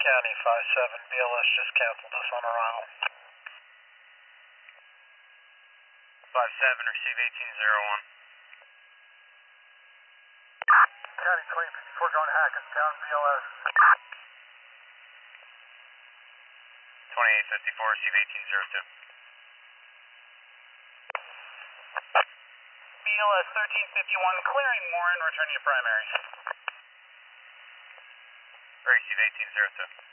County 5-7, BLS just canceled us on arrival. 5-7, receive 1801. County 2054 going Hackettstown, BLS. 2854, receive 1802. BLS 1351, clearing Warren, returning to primary. Receive 1802.